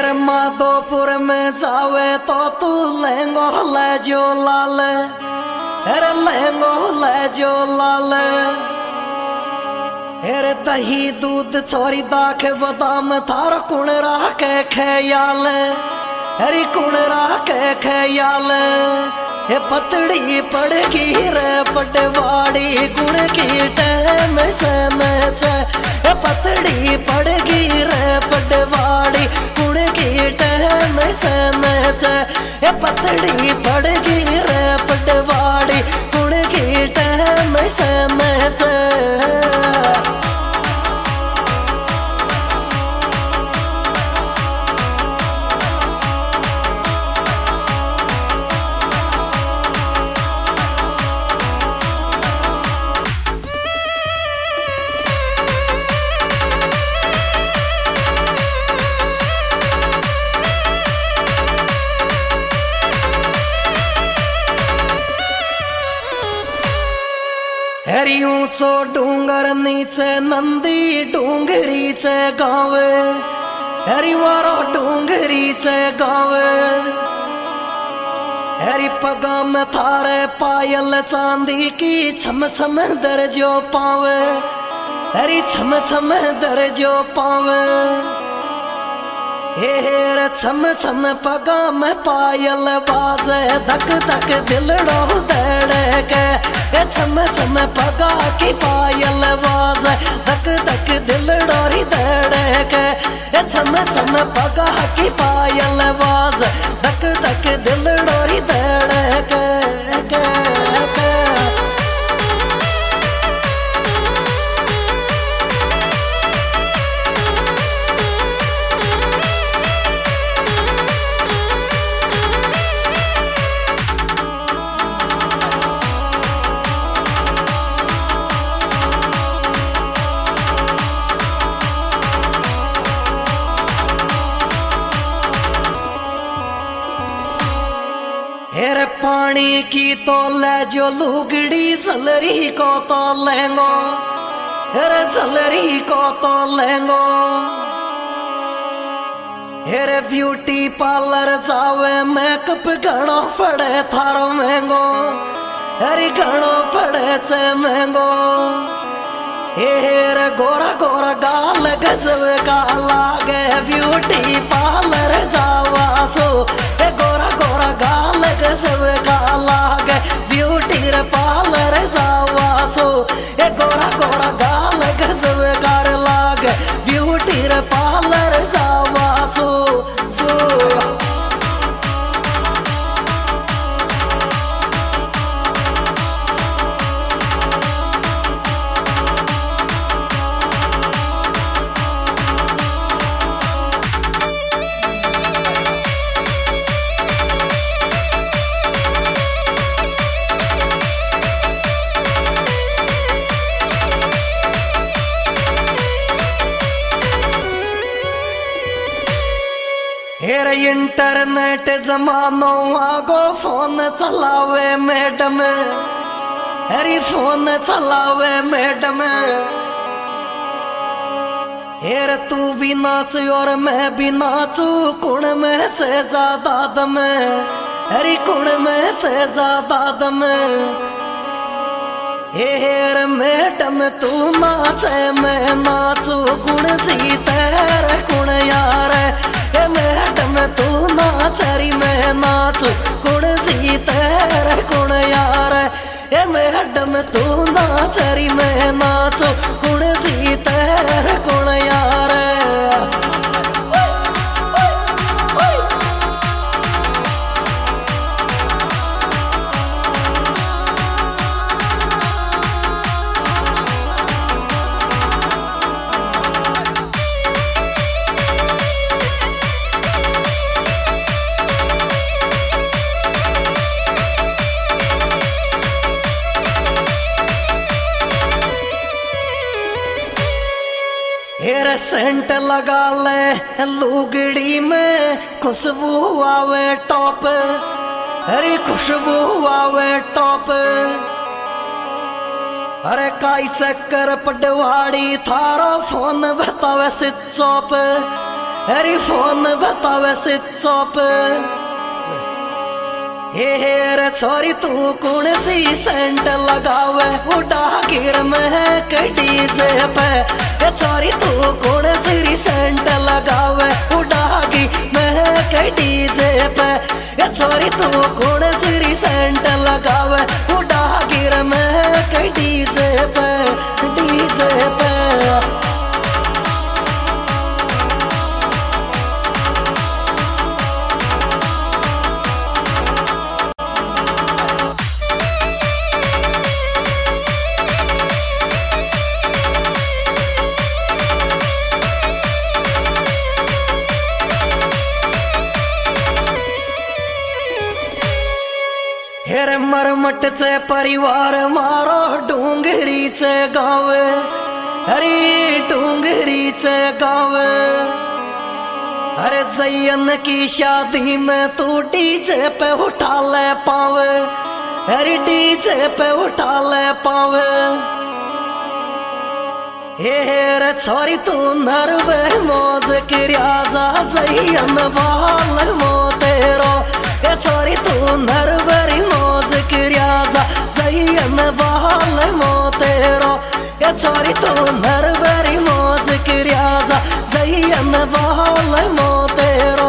हेर माधोपुर में जावे तो तू लहंगो ले जो लाल, हेर लहंगो ले जो लाल। हेर दही दूध छोरी दाख बादाम थार कुण राखे ख्याल, हरी कुण राखे ख्याल। हे पतड़ी पड़गी रे पटवाड़ी गुण की टैम से नच, हे पतड़ी पड़गी रे पटवाड़ी गुण की टैम से नच, हे पतड़ी पड़गी रे पटवाड़ी गुण की टैम से नच। हरी ऊंचो डूंगर नीचे नंदी डूंगरी चे गाँव, हरी वारो डूंगरी चे गाँव। हरी पगा में थारे पायल चांदी की छम छम दरजो पाव, हरी छम छम दरजो पाव। हेर छम छम पगा में पायल बाजे धक धक दिलड़ो धड़के, छम छम पगा की पायल बाजे धक धक दिलड़ो धड़के, छम छम पगा की पायल बाजे धक धक दिलड़ो धड़के। हेर पानी की तो ले जो लुगड़ी सलरी को तो लहंगो, हेर सलरी को तो लहंगो। हेर ब्यूटी पार्लर जावे मेकअप घणो पड़े थारो महंगो, हरी घणो पड़े चे महंगो। हेर गोरा गोरा गाल गजब का लागे ब्यूटी पार्लर जावा सो, हे गोरा गोरा गाल गजब का लागे ब्यूटी पार्लर जावा सो, हे गोरा गोरा गाल गजब का लागे ब्यूटी पार्लर जावा सो। हेर इंटरनेट जमानो आगो फोन चलावे मैडम, हरी फोन चलावे मैडम। हेर तू भी नाच और मैं भी नाचू कुण में से ज्यादा दम, हरी कुण में से ज्यादा दम। हेर मैडम तू नाचे मैं नाचू गुण सी तेरे कुण यार, हे मैडम तू नाचरी मैं नाचू गुण सी तेरे कुण यार, हे मैडम तू नाचरी मैं नाचू गुण सी तेरे कुण यार। हेर सेंट लगा ले लुगड़ी में खुशबू आवे टॉप, हरी खुशबू आवे टॉप। अरे काई चक्कर पटवाड़ी थारो फोन बतावे स्विच ऑफ, अरे फोन बतावे स्विच ऑफ। रे छोरी तू कौन सी सेंट लगावे उड़ा गिर में डीजे पे। ये छोरी तू कौन सी सेंट लगावे उड़ा गिर में डीजे पे। ये छोरी तू कौन सी सेंट लगावे उड़ा गिर में डीजे पे डीजे पे। हेरे मरमट चे परिवार मारो डूंगरी चे गाँव। अरे डूंगरी चे गाँव। अरे जयन की शादी में तू डीजे पे उठा ले पाव। अरे डीजे पे उठा ले पाव। हेरे छोरी तू नरवे मौज किरिया जा जयन वाल मो तेरो। ये छोरी तू नरवरी मौज किरिया जा जयन वाल मो तेरो। ये छोरी तू नरवरी मौज किरिया जा जयन वाल मो तेरो।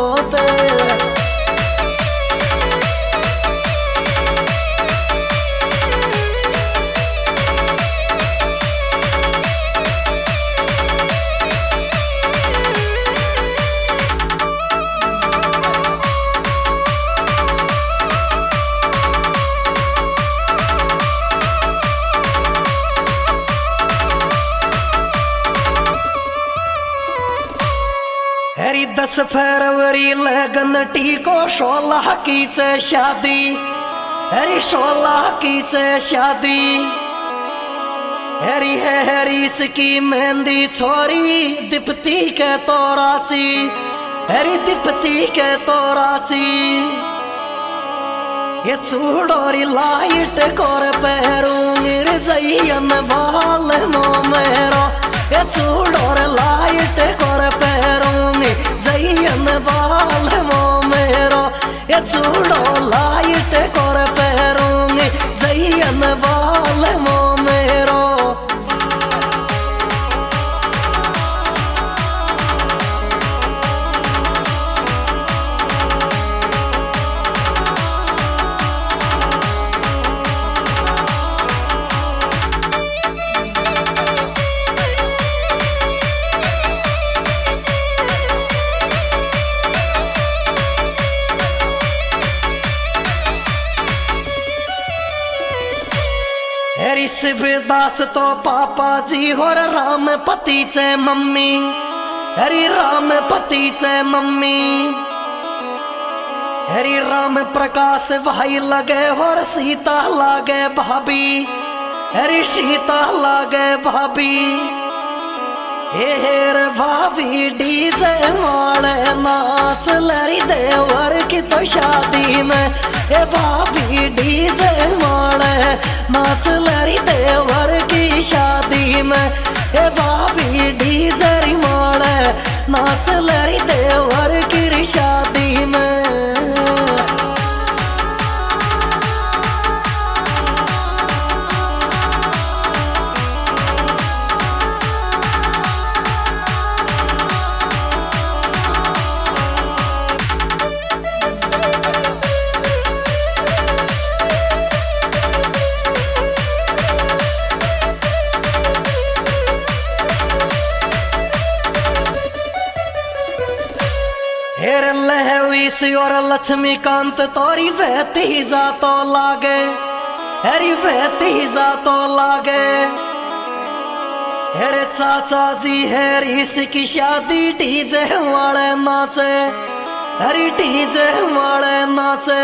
हरी 10 फरवरी लगन टीको 16 की चे शादी। हरी 16 की चे शादी। हरी है हरीस की मेहंदी छोरी दीप्ति के तोराची। हरी दीप्ति के तोराची। ये चूड़ोरी लाइट कोर पैरूंगी जयन बाल मो मेरो। ये चूड़ोर लाइट कोर पैरूंगी जयन बाल मो मेरो। ये चूड़ो लाइट कोर पैरूंगी जयन बाल मो मेरो। हरी शिवदास तो पापा जी और राम पति चे मम्मी। हरी राम पति चे मम्मी। हरी राम प्रकाश भाई लगे और सीता लागे भाभी। हरी सीता लागे भाभी। हेर भाभी डीजे माले नाच लरी देवर की तो शादी में। ए भाभी डीजे माले नाच लरी देवर की शादी में। ए भाभी डीजे माले नाच लरी देवर की शादी में। हेर लहवीस और लक्ष्मीकांत तोरी वहती जा तो लागे। हरी वहती जा तो लागे। हेरे चाचा जी हैरीस की शादी डीजे वाले नाचे। हरी डीजे वाले नाचे।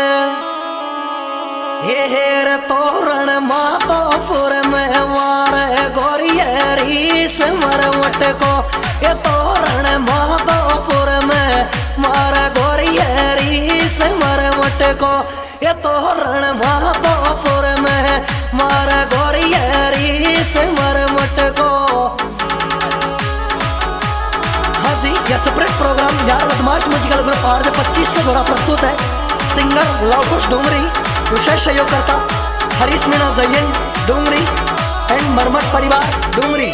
हेर तोरण माधोपुर में मारे गोरी हैरीस मरवट को। ये तोरण माधोपुर में मारा गोरी हैरीस मरवट को। ये तोरण माधोपुर में मारा गोरी हैरीस मरवट को। हाजी सेपरेट प्रोग्राम यार बदमाश म्यूजिकल ग्रुप और 25 के द्वारा प्रस्तुत है। सिंगर लवकुश डूंगरी, विशेष सहयोगकर्ता हरीश मीणा जयन डूंगरी एंड मरमट परिवार डूंगरी।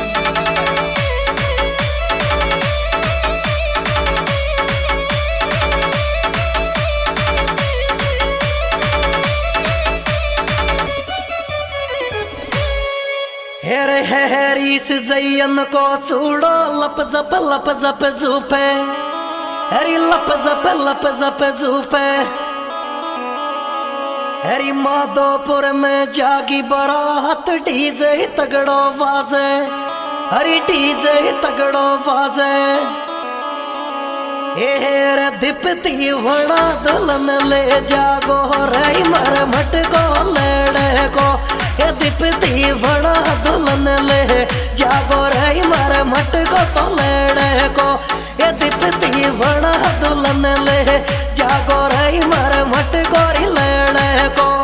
हेरे हरीश जयन को चूड़ो लप जप झूपे, हरी लप जप झूपे। हरी माधोपुर में जागी बारात डीजे ही तगड़ो बाजे, हरी डीजे ही तगड़ो बाजे। हेरे दीप्ति वड़ा दुल्हन ले जागो रे मरमट को लेड़े को। ये दीप्ति वड़ा दुल्हन ले जागो रे मरमट को तो लेड़े को। ये दीप्ति वड़ा दुल्हन ले जागो रे मरमट को लेड़े को।